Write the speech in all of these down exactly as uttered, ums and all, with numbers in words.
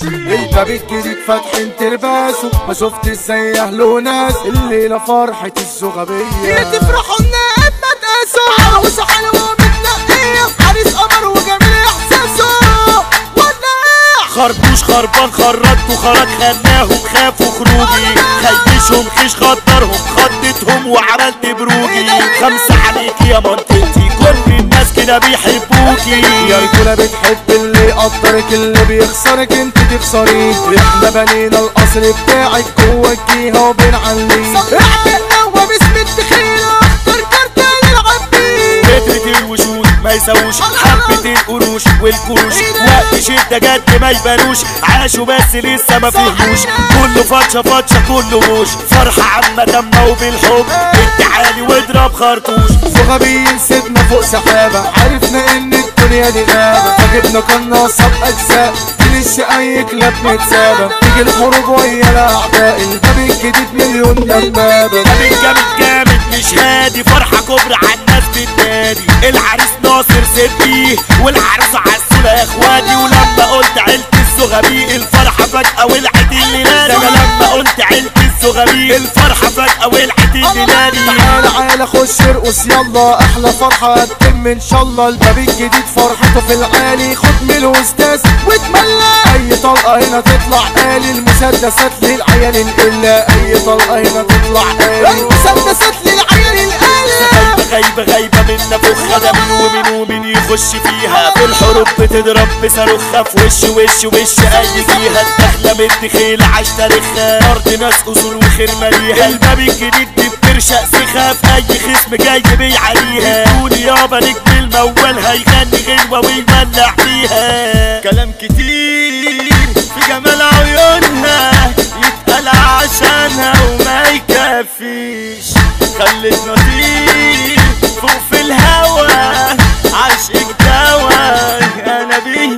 الباب الجديد فاتحين ترباسه، ما شفت ازاي اهله وناس الليله فرحه الزغبيه. يا تفرحوا النقاب ما تقاسوا، عروسه حلوه متنقيه، عريس قمر وجميل احساسه. خربوش خربان خرجت وخرج خناهم خافوا خروجي، خيشهم خيش خطرهم خضتهم وعملت بروجي. خمسة عليك يا منطقتي كل الناس كده بيحبوكي، يا رجولة بتحب اللي يقدرك اللي بيخسرك انت تخسريه. احنا بنينا القصر بتاعك جوه الجيهة وبنعليه. احنا هو باسم التخيلة اختار كارت نلعب بيه. كترة الوشوش ما يسووش حبة القروش والكروش، وقت شدة جد ما يبانوش، عاشوا بس لسه ما فهموش. كله فتشة فتشة كله وش فرحة عامة تامة وبالحب، التعالي واضرب خرطوش. زغبيين سيبنا فوق سحابة، عرفنا ان الدنيا دي غابة، فجبنا قناصة بأجزاء تنش اي كلاب متسابة. تيجي الحروب ويا الاعداء، الباب الجديد مليون دبابة. باب جامد جامد مش هادي، فرحة كبرى عالناس بتنادي. العريس ناصر سيبيه والعروسة عسولة يا اخواتي. ولما قلت عيلة الزغبي الفرحة فجأة ولعت الليلة. انا لما قلت عيلة الزغبي الفرحة فجأة ولعت الليلة. تعالى تعالى خش ارقص يلا، احلى فرحة هتتم ان شاء الله. الباب الجديد فرحته في العالي، خد من الاستاذ واتملى. اي طلقة هنا تطلع آلي، المسدسات للعيال القلة. اي طلقة هنا تطلع آلي، المسدسات للعيال القلة. غايبة غايبة غايبة منا فخها، ده مين ومين ومين يخش فيها. في الحروب بتضرب بصاروخها في وش وش وش اي فيها. الدخلة متخيلة عاش تاريخها، ارض ناس اصول وخير ماليها. الباب الجديد دي بترشق سخها، في اي خصم جاي بيعليها. قول يابا نجم الموال هيغني غنوة ويولع فيها. كلام كتير في جمال عيونها يتقال عشانها وما يكفيش. خلت نطير فوق في الهوا، عشقك دوا انا بيه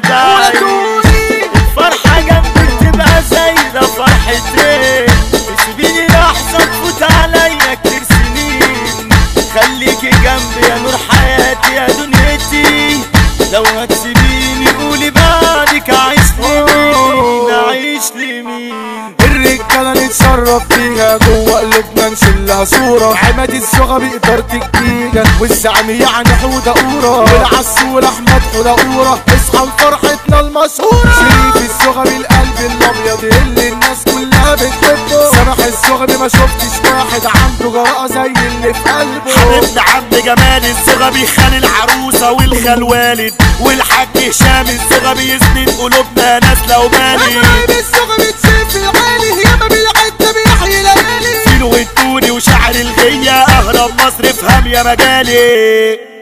بعيش. الفرحة جنبك تبقى زايدة فرحتين، تسيبيني لحظة تفوت عليا كتير سنين. خليكي جنبي يا نور حياتي يا دنيتي، لو هتسيبيني قولي بعدك عايش لمين عايش لمين. الرجالة نتشرف بيها جوه قلوبنا نشيلها صورة. عماد الزغبي إدارة الجيجة والزعم يعني حودة قورة، والعسول أحمد حودة قورة. اصحى لفرحتنا المشهورة. شريف الزغبي القلب الأبيض اللي الناس كلها بتحبه. سامح الزغبي ما شفتش واحد عنده جراءة زي اللي في قلبه. حبيبنا عم جمال الزغبي خال العروسة والخال والد، والحاج هشام الزغبي يسند قلوبنا ناس لو مالي. حبايب الزغبي تشوف العالي ياما بالعدة بيحيي ليالي. فيلو والتوني وشعر الغية أهرب مصر افهم يا مجالي.